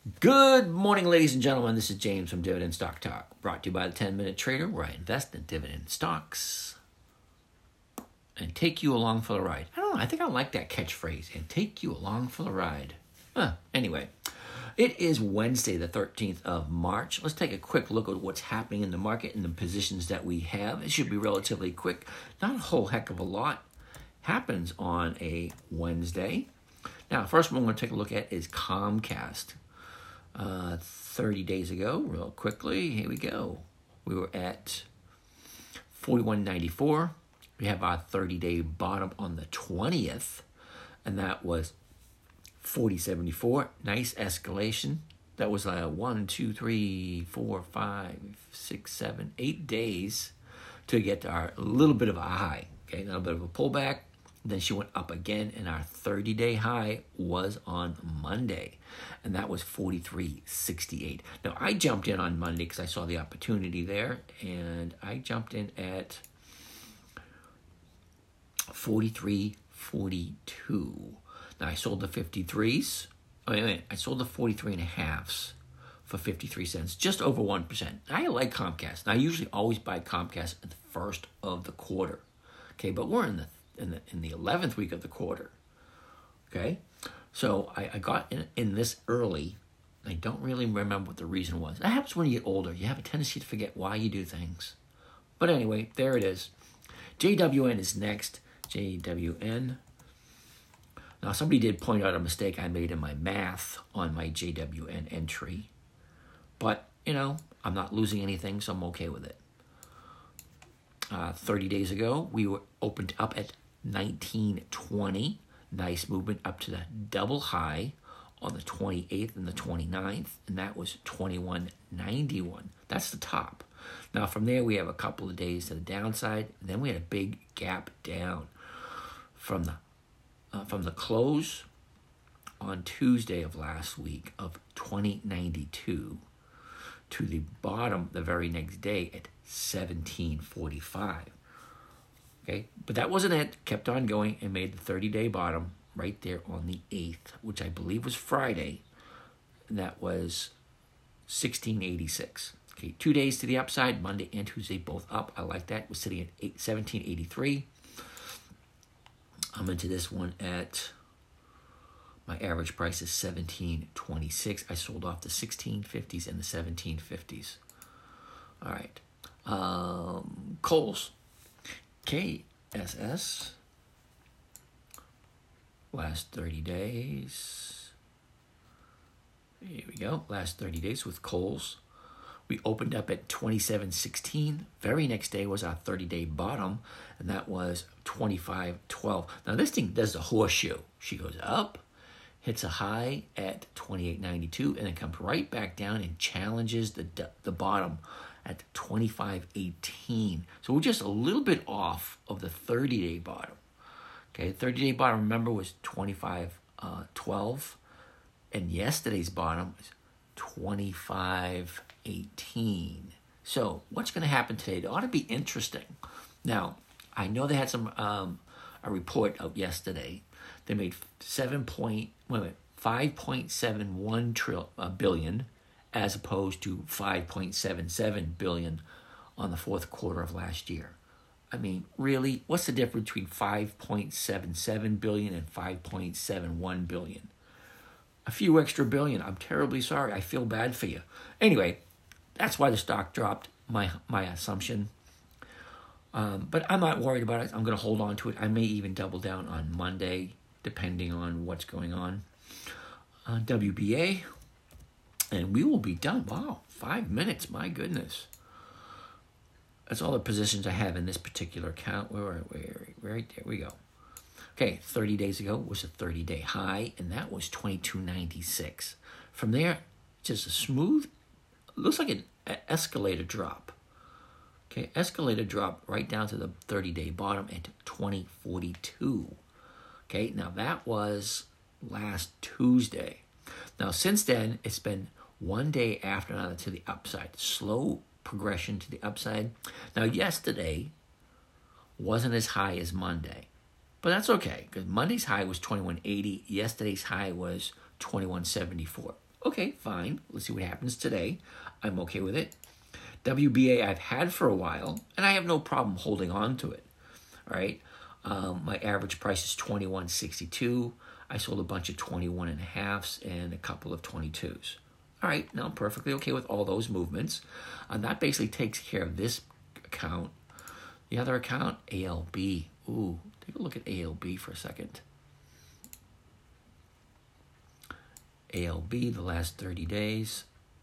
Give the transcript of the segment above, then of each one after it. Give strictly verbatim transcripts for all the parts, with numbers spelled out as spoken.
Good morning, ladies and gentlemen. This is James from Dividend Stock Talk, brought to you by the ten minute Trader, where I invest in dividend stocks and take you along for the ride. I don't know. I think I like that catchphrase, and take you along for the ride. Huh, anyway, it is Wednesday, the thirteenth of March. Let's take a quick look at what's happening in the market and the positions that we have. It should be relatively quick. Not a whole heck of a lot happens on a Wednesday. Now, first one I'm going to take a look at is Comcast. Uh, thirty days ago, real quickly, here we go. We were at forty-one ninety-four. We have our thirty-day bottom on the twentieth, and that was forty seventy-four. Nice escalation. That was uh, one, two, three, four, five, six, seven, eight days to get to our little bit of a high. Okay, a little bit of a pullback. Then she went up again, and our thirty-day high was on Monday, and that was forty-three sixty-eight. Now, I jumped in on Monday because I saw the opportunity there, and I jumped in at forty-three forty-two. Now, I sold the fifty-threes. Oh, wait, wait, I sold the forty-three and a halves for fifty-three cents, just over one percent. I like Comcast. Now, I usually always buy Comcast at the first of the quarter. Okay, but we're in the in the in the eleventh week of the quarter. Okay, so I, I got in, in this early. I don't really remember what the reason was. That happens when you get older. You have a tendency to forget why you do things. But anyway, there it is. J W N is next. J W N. Now, somebody did point out a mistake I made in my math on my J W N entry. But, you know, I'm not losing anything, so I'm okay with it. Uh, thirty days ago, we were opened up at nineteen twenty. Nice movement up to the double high on the twenty-eighth and the twenty-ninth, and that was twenty-one ninety-one. That's the top. Now, from there, we have a couple of days to the downside, and then we had a big gap down from the uh, from the close on Tuesday of last week of twenty ninety-two to the bottom the very next day at seventeen forty-five. Okay, but that wasn't it. Kept on going and made the thirty-day bottom right there on the eighth, which I believe was Friday. And that was sixteen eighty-six. Okay, two days to the upside, Monday and Tuesday both up. I like that. We're sitting at seventeen eighty-three. I'm into this one at, my average price is seventeen twenty-six. I sold off the sixteen fifties and the seventeen fifties. All right. Um, Kohl's, K S S, last thirty days. Here we go. Last thirty days with Kohl's. We opened up at twenty-seven sixteen. Very next day was our thirty-day bottom, and that was twenty-five twelve. Now, this thing does the horseshoe. She goes up, hits a high at twenty-eight ninety-two, and then comes right back down and challenges the the bottom at twenty-five eighteen. So we're just a little bit off of the thirty-day bottom. Okay, thirty-day bottom, remember, was twenty-five twelve, and yesterday's bottom was twenty-five eighteen. So what's going to happen today? It ought to be interesting. Now, I know they had some um, a report out yesterday. They made seven point wait a minute, five point seven one trill uh, billion, as opposed to five point seven seven billion on the fourth quarter of last year. I mean, really, what's the difference between five point seven seven billion and five point seven one billion? A few extra billion. I'm terribly sorry. I feel bad for you. Anyway, that's why the stock dropped, my my assumption. Um, but I'm not worried about it. I'm going to hold on to it. I may even double down on Monday, depending on what's going on. Uh, W B A, and we will be done. Wow, five minutes. My goodness. That's all the positions I have in this particular account. Where, where, where, right there we go. Okay, thirty days ago was a thirty-day high, and that was twenty-two ninety-six. From there, just a smooth, looks like an escalator drop. Okay, escalator drop right down to the thirty-day bottom at twenty forty-two. Okay, now that was last Tuesday. Now, since then, it's been one day after another to the upside. Slow progression to the upside. Now, yesterday wasn't as high as Monday. But that's okay, because Monday's high was twenty-one eighty. Yesterday's high was twenty-one seventy-four. Okay, fine. Let's see what happens today. I'm okay with it. W B A I've had for a while, and I have no problem holding on to it. All right. Um, my average price is twenty-one sixty-two. I sold a bunch of twenty-one and a halves and a couple of twenty-twos. All right, now I'm perfectly okay with all those movements. And that basically takes care of this account. The other account, A L B. Ooh, take a look at A L B for a second. A L B, the last thirty days,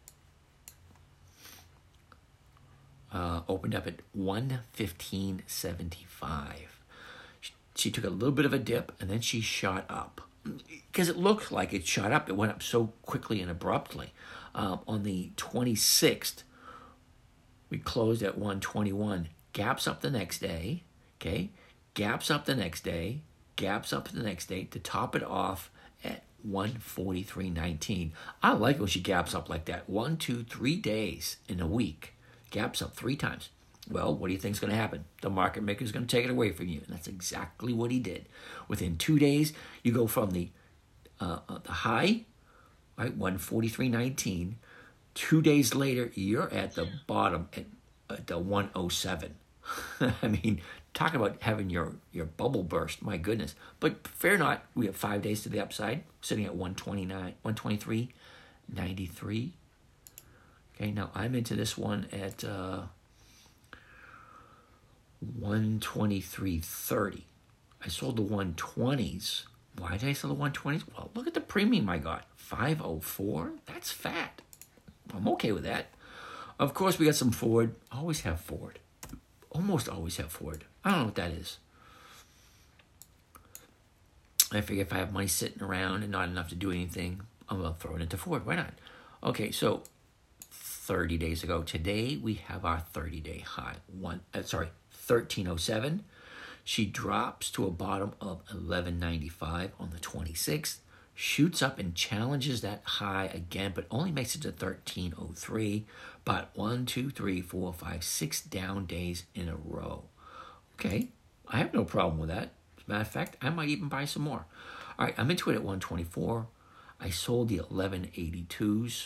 uh, opened up at one fifteen seventy-five. She, she took a little bit of a dip, and then she shot up. Because it looked like it shot up. It went up so quickly and abruptly. Um, on the twenty-sixth, we closed at one twenty-one. Gaps up the next day, okay? Gaps up the next day. Gaps up the next day to top it off at one forty-three nineteen. I like it when she gaps up like that. One, two, three days in a week. Gaps up three times. Well, what do you think is going to happen? The market maker is going to take it away from you. And that's exactly what he did. Within two days, you go from the uh, uh, the high, right, one forty-three nineteen. Two days later, you're at the bottom at, at the one oh seven. I mean, talk about having your, your bubble burst. My goodness. But fair not. We have five days to the upside, sitting at one twenty-nine, one twenty-three ninety-three. Okay, now I'm into this one at Uh, one twenty-three thirty. I sold the one twenties. Why did I sell the one twenties? Well, look at the premium I got. five oh four. That's fat. I'm okay with that. Of course, we got some Ford. Always have Ford. Almost always have Ford. I don't know what that is. I figure if I have money sitting around and not enough to do anything, I'm going to throw it into Ford. Why not? Okay, so thirty days ago. Today, we have our thirty-day high. One, uh, sorry, thirteen oh seven. She drops to a bottom of eleven ninety-five on the twenty-sixth. Shoots up and challenges that high again, but only makes it to thirteen oh three. But one, two, three, four, five, six down days in a row. Okay, I have no problem with that. As a matter of fact, I might even buy some more. All right, I'm into it at one twenty-four. I sold the eleven eighty-twos.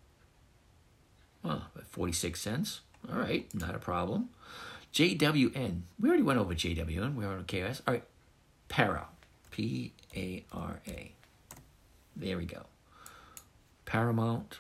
Oh, at forty-six cents. All right, not a problem. J W N. We already went over J W N. We were on K O S. All right, Para. P A R A. There we go. Paramount.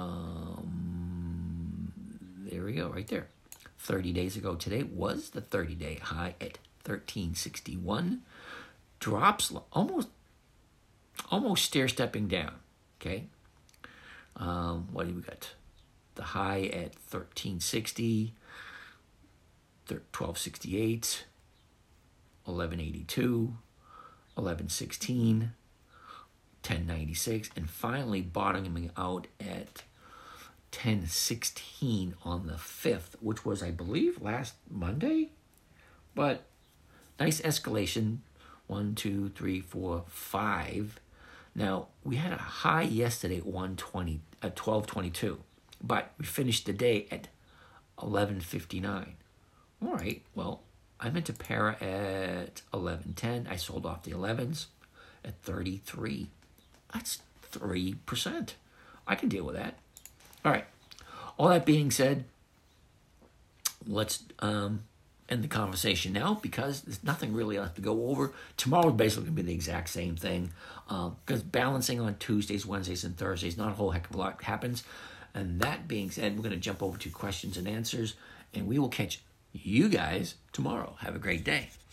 Um, there we go, right there. thirty days ago today was the thirty-day high at thirteen sixty-one. Drops almost, almost stair-stepping down, okay? Um, what do we got? The high at thirteen sixty, twelve sixty-eight, eleven eighty-two, eleven sixteen, ten ninety-six, and finally bottoming out at ten sixteen on the fifth, which was, I believe, last Monday. But nice escalation. One, two, three, four, five. Now, we had a high yesterday at one twenty, at twelve twenty-two. But we finished the day at eleven fifty-nine. All right, well, I'm into Para at eleven ten. I sold off the elevens at thirty-three. That's three percent. I can deal with that. All right, all that being said, let's um, end the conversation now because there's nothing really left to go over. Tomorrow is basically going to be the exact same thing because uh, balancing on Tuesdays, Wednesdays, and Thursdays, not a whole heck of a lot happens. And that being said, we're going to jump over to questions and answers, and we will catch you guys tomorrow. Have a great day.